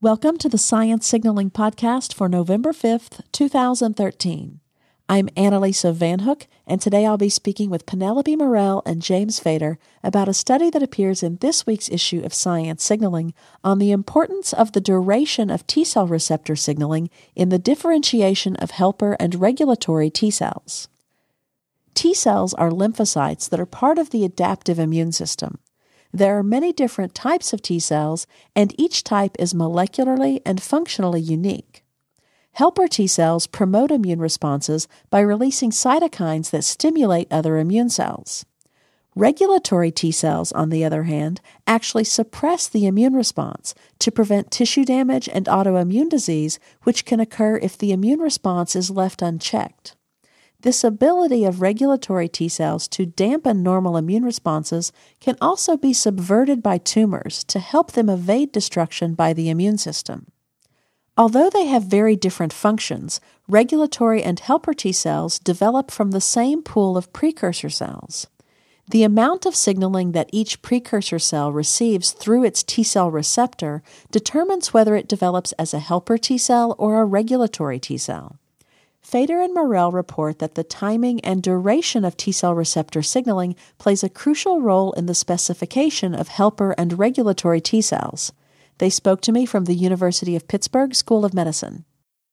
Welcome to the Science Signaling Podcast for November 5th, 2013. I'm Annalisa Van Hook, and today I'll be speaking with Penelope Morel and James Fader about a study that appears in this week's issue of Science Signaling on the importance of the duration of T-cell receptor signaling in the differentiation of helper and regulatory T-cells. T-cells are lymphocytes that are part of the adaptive immune system. There are many different types of T-cells, and each type is molecularly and functionally unique. Helper T-cells promote immune responses by releasing cytokines that stimulate other immune cells. Regulatory T-cells, on the other hand, actually suppress the immune response to prevent tissue damage and autoimmune disease, which can occur if the immune response is left unchecked. This ability of regulatory T-cells to dampen normal immune responses can also be subverted by tumors to help them evade destruction by the immune system. Although they have very different functions, regulatory and helper T-cells develop from the same pool of precursor cells. The amount of signaling that each precursor cell receives through its T-cell receptor determines whether it develops as a helper T-cell or a regulatory T-cell. Fader and Morel report that the timing and duration of T-cell receptor signaling plays a crucial role in the specification of helper and regulatory T-cells. They spoke to me from the University of Pittsburgh School of Medicine.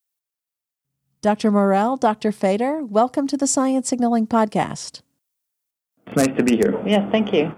Dr. Morel, Dr. Fader, welcome to the Science Signaling Podcast. It's nice to be here. Yes, thank you.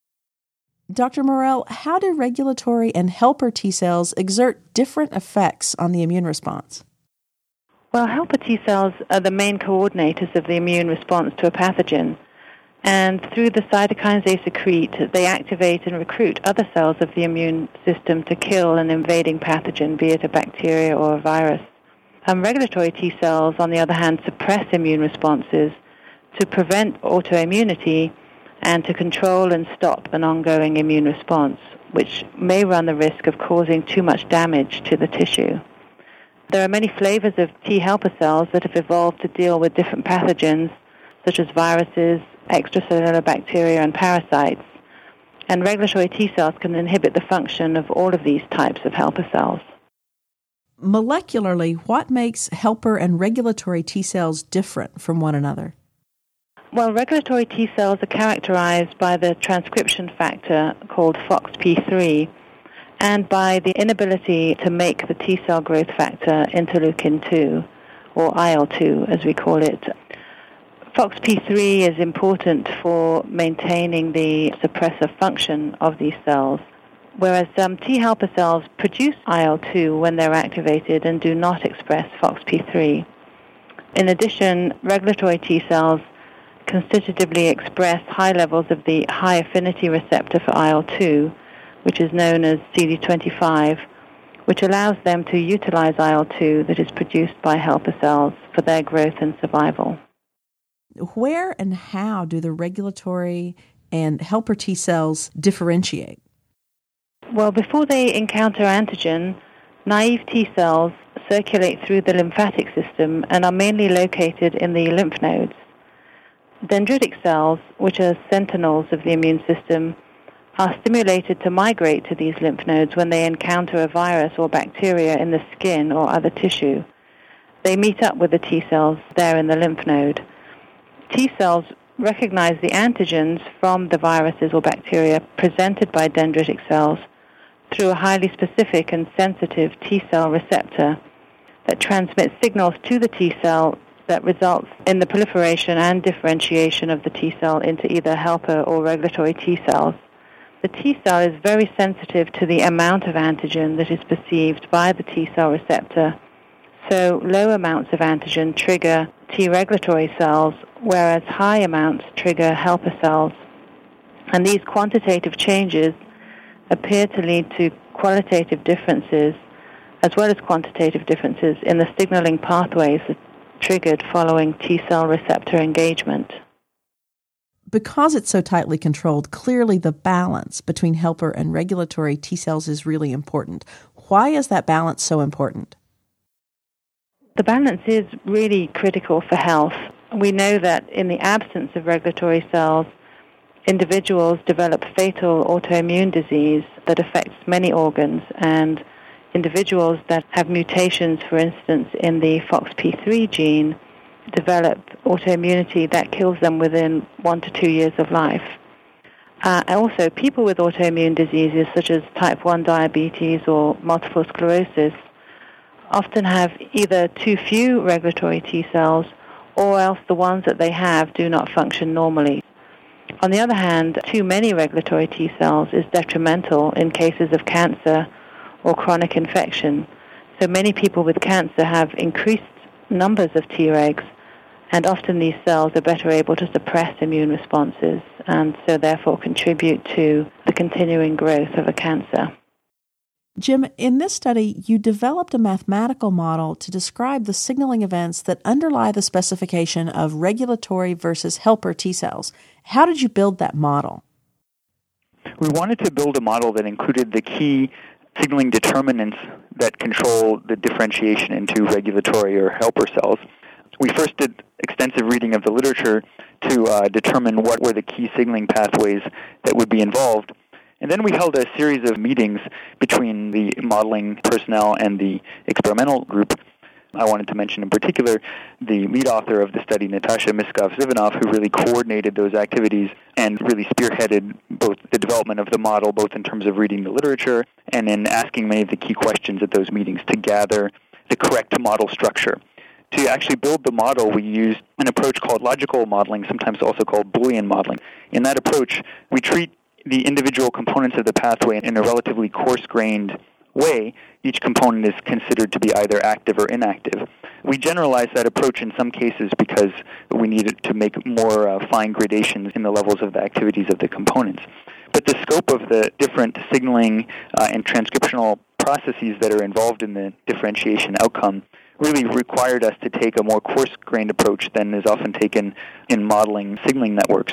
Dr. Morel, how do regulatory and helper T-cells exert different effects on the immune response? Well, helper T-cells are the main coordinators of the immune response to a pathogen, and through the cytokines they secrete, they activate and recruit other cells of the immune system to kill an invading pathogen, be it a bacteria or a virus. Regulatory T-cells, on the other hand, suppress immune responses to prevent autoimmunity and to control and stop an ongoing immune response, which may run the risk of causing too much damage to the tissue. There are many flavors of T helper cells that have evolved to deal with different pathogens, such as viruses, extracellular bacteria, and parasites. And regulatory T cells can inhibit the function of all of these types of helper cells. Molecularly, what makes helper and regulatory T cells different from one another? Well, regulatory T cells are characterized by the transcription factor called FOXP3, and by the inability to make the T-cell growth factor interleukin-2, or IL-2 as we call it. FOXP3 is important for maintaining the suppressive function of these cells, whereas T helper cells produce IL-2 when they're activated and do not express FOXP3. In addition, regulatory T cells constitutively express high levels of the high affinity receptor for IL-2, which is known as CD25, which allows them to utilize IL-2 that is produced by helper cells for their growth and survival. Where and how do the regulatory and helper T cells differentiate? Well, before they encounter antigen, naive T cells circulate through the lymphatic system and are mainly located in the lymph nodes. Dendritic cells, which are sentinels of the immune system, are stimulated to migrate to these lymph nodes when they encounter a virus or bacteria in the skin or other tissue. They meet up with the T cells there in the lymph node. T cells recognize the antigens from the viruses or bacteria presented by dendritic cells through a highly specific and sensitive T cell receptor that transmits signals to the T cell that results in the proliferation and differentiation of the T cell into either helper or regulatory T cells. The T cell is very sensitive to the amount of antigen that is perceived by the T cell receptor, so low amounts of antigen trigger T regulatory cells, whereas high amounts trigger helper cells. And these quantitative changes appear to lead to qualitative differences, as well as quantitative differences in the signaling pathways that triggered following T cell receptor engagement. Because it's so tightly controlled, clearly the balance between helper and regulatory T cells is really important. Why is that balance so important? The balance is really critical for health. We know that in the absence of regulatory cells, individuals develop fatal autoimmune disease that affects many organs and individuals that have mutations, for instance, in the FOXP3 gene, develop autoimmunity that kills them within 1 to 2 years of life. And also, people with autoimmune diseases such as type 1 diabetes or multiple sclerosis often have either too few regulatory T cells or else the ones that they have do not function normally. On the other hand, too many regulatory T cells is detrimental in cases of cancer or chronic infection. So many people with cancer have increased numbers of Tregs, and often these cells are better able to suppress immune responses and so therefore contribute to the continuing growth of a cancer. Jim, in this study, you developed a mathematical model to describe the signaling events that underlie the specification of regulatory versus helper T cells. How did you build that model? We wanted to build a model that included the key signaling determinants that control the differentiation into regulatory or helper cells. We first did extensive reading of the literature to determine what were the key signaling pathways that would be involved. And then we held a series of meetings between the modeling personnel and the experimental group. I wanted to mention in particular the lead author of the study, Natasha Miskov-Zivanov, who really coordinated those activities and really spearheaded both the development of the model, both in terms of reading the literature and in asking many of the key questions at those meetings to gather the correct model structure. To actually build the model, we used an approach called logical modeling, sometimes also called Boolean modeling. In that approach, we treat the individual components of the pathway in a relatively coarse-grained way. Each component is considered to be either active or inactive. We generalize that approach in some cases because we needed to make more fine gradations in the levels of the activities of the components. But the scope of the different signaling and transcriptional processes that are involved in the differentiation outcome really required us to take a more coarse-grained approach than is often taken in modeling signaling networks.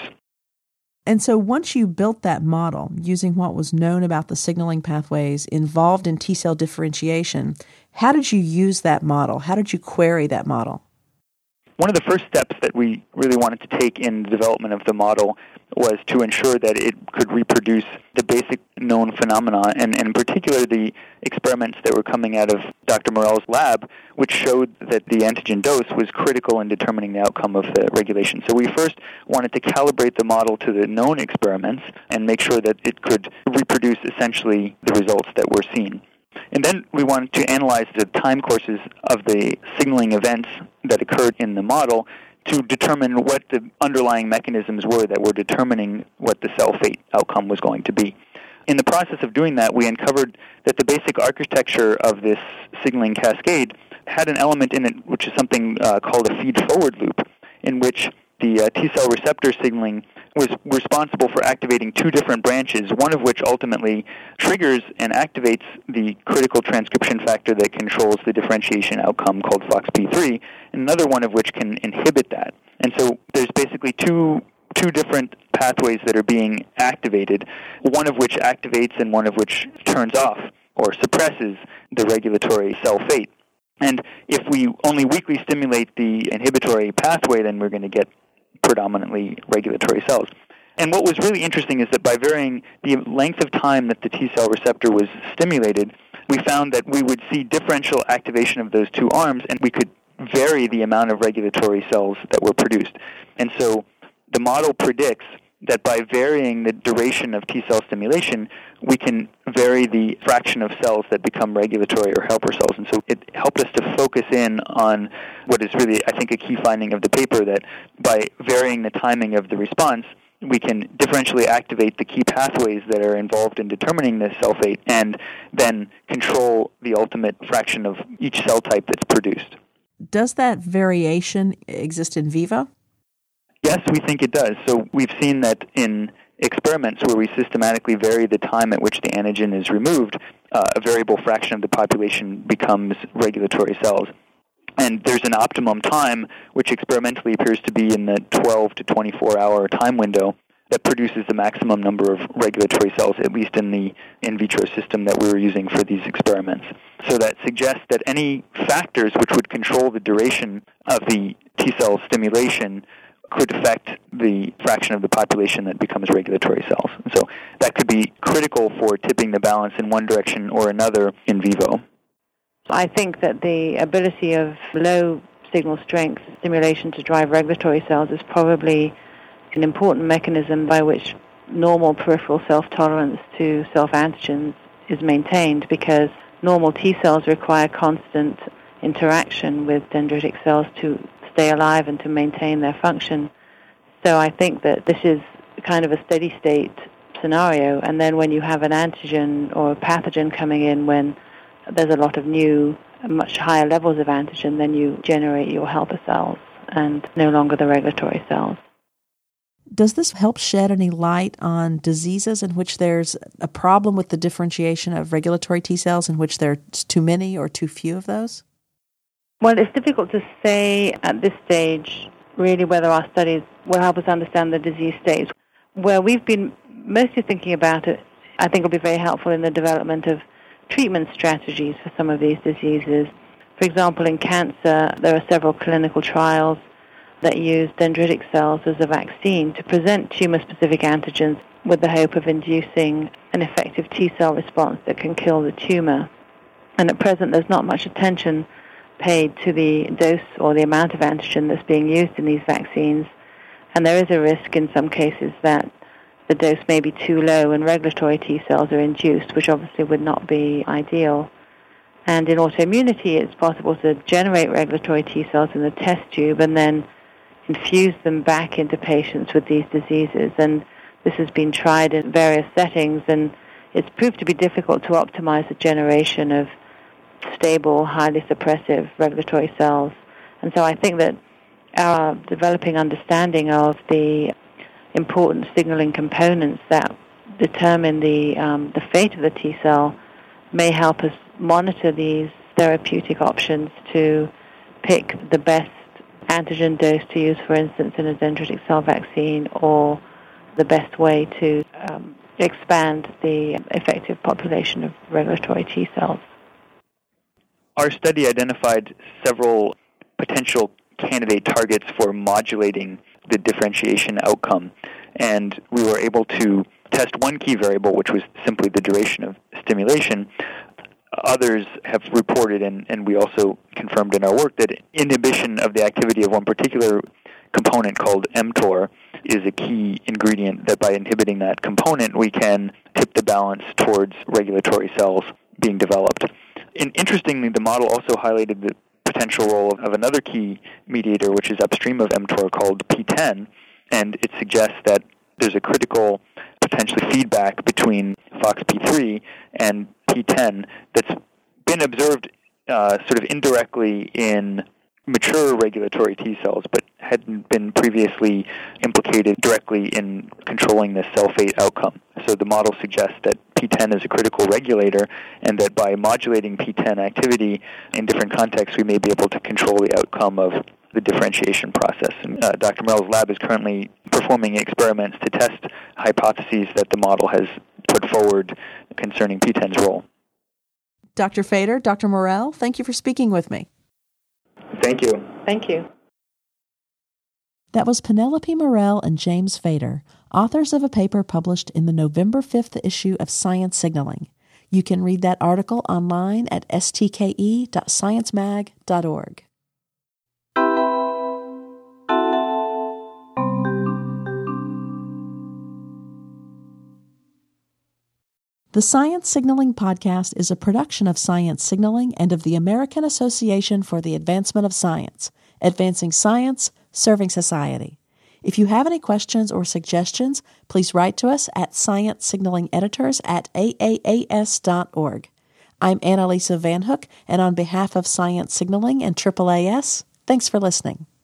And so once you built that model using what was known about the signaling pathways involved in T-cell differentiation, how did you use that model? How did you query that model? One of the first steps that we really wanted to take in the development of the model was to ensure that it could reproduce the basic known phenomena, and in particular the experiments that were coming out of Dr. Morell's lab, which showed that the antigen dose was critical in determining the outcome of the regulation. So we first wanted to calibrate the model to the known experiments and make sure that it could reproduce essentially the results that we're seeing. And then we wanted to analyze the time courses of the signaling events that occurred in the model to determine what the underlying mechanisms were that were determining what the cell fate outcome was going to be. In the process of doing that, we uncovered that the basic architecture of this signaling cascade had an element in it which is something called a feed-forward loop, in which the T-cell receptor signaling was responsible for activating two different branches, one of which ultimately triggers and activates the critical transcription factor that controls the differentiation outcome called FOXP3, and another one of which can inhibit that. And so there's basically two different pathways that are being activated, one of which activates and one of which turns off or suppresses the regulatory cell fate. And if we only weakly stimulate the inhibitory pathway, then we're going to get predominantly regulatory cells. And what was really interesting is that by varying the length of time that the T-cell receptor was stimulated, we found that we would see differential activation of those two arms, and we could vary the amount of regulatory cells that were produced. And so the model predicts that by varying the duration of T-cell stimulation, we can vary the fraction of cells that become regulatory or helper cells. And so it helped us to focus in on what is really, I think, a key finding of the paper, that by varying the timing of the response, we can differentially activate the key pathways that are involved in determining the cell fate and then control the ultimate fraction of each cell type that's produced. Does that variation exist in vivo? Yes, we think it does. So we've seen that in experiments where we systematically vary the time at which the antigen is removed, a variable fraction of the population becomes regulatory cells. And there's an optimum time, which experimentally appears to be in the 12 to 24-hour time window, that produces the maximum number of regulatory cells, at least in the in vitro system that we were using for these experiments. So that suggests that any factors which would control the duration of the T-cell stimulation could affect the fraction of the population that becomes regulatory cells. And so that could be critical for tipping the balance in one direction or another in vivo. I think that the ability of low signal strength stimulation to drive regulatory cells is probably an important mechanism by which normal peripheral self-tolerance to self-antigens is maintained, because normal T cells require constant interaction with dendritic cells to stay alive and to maintain their function. So I think that this is kind of a steady state scenario, and then when you have an antigen or a pathogen coming in, when there's a lot of new, much higher levels of antigen, then you generate your helper cells and no longer the regulatory cells. Does this help shed any light on diseases in which there's a problem with the differentiation of regulatory T cells, in which there's too many or too few of those? Well, it's difficult to say at this stage really whether our studies will help us understand the disease states. Where we've been mostly thinking about it, I think will be very helpful in the development of treatment strategies for some of these diseases. For example, in cancer, there are several clinical trials that use dendritic cells as a vaccine to present tumor-specific antigens with the hope of inducing an effective T-cell response that can kill the tumor. And at present, there's not much attention paid to the dose or the amount of antigen that's being used in these vaccines. And there is a risk in some cases that the dose may be too low and regulatory T cells are induced, which obviously would not be ideal. And in autoimmunity, it's possible to generate regulatory T cells in the test tube and then infuse them back into patients with these diseases. And this has been tried in various settings, and it's proved to be difficult to optimize the generation of stable, highly suppressive regulatory cells. And so I think that our developing understanding of the important signaling components that determine the fate of the T cell may help us monitor these therapeutic options to pick the best antigen dose to use, for instance, in a dendritic cell vaccine, or the best way to expand the effective population of regulatory T cells. Our study identified several potential candidate targets for modulating the differentiation outcome, and we were able to test one key variable, which was simply the duration of stimulation. Others have reported, and we also confirmed in our work, that inhibition of the activity of one particular component called mTOR is a key ingredient, that by inhibiting that component we can tip the balance towards regulatory cells being developed. And interestingly, the model also highlighted the potential role of another key mediator, which is upstream of mTOR, called PTEN, and it suggests that there's a critical, potentially, feedback between FOXP3 and PTEN that's been observed sort of indirectly in mature regulatory T cells, but hadn't been previously implicated directly in controlling the cell fate outcome. So the model suggests that PTEN is a critical regulator, and that by modulating PTEN activity in different contexts, we may be able to control the outcome of the differentiation process. And Dr. Morell's lab is currently performing experiments to test hypotheses that the model has put forward concerning PTEN's role. Dr. Fader, Dr. Morell, thank you for speaking with me. Thank you. Thank you. That was Penelope Morell and James Fader, authors of a paper published in the November 5th issue of Science Signaling. You can read that article online at stke.sciencemag.org. The Science Signaling Podcast is a production of Science Signaling and of the American Association for the Advancement of Science, advancing science, serving society. If you have any questions or suggestions, please write to us at sciencesignalingeditors@aaas.org. I'm Annalisa Van Hook, and on behalf of Science Signaling and AAAS, thanks for listening.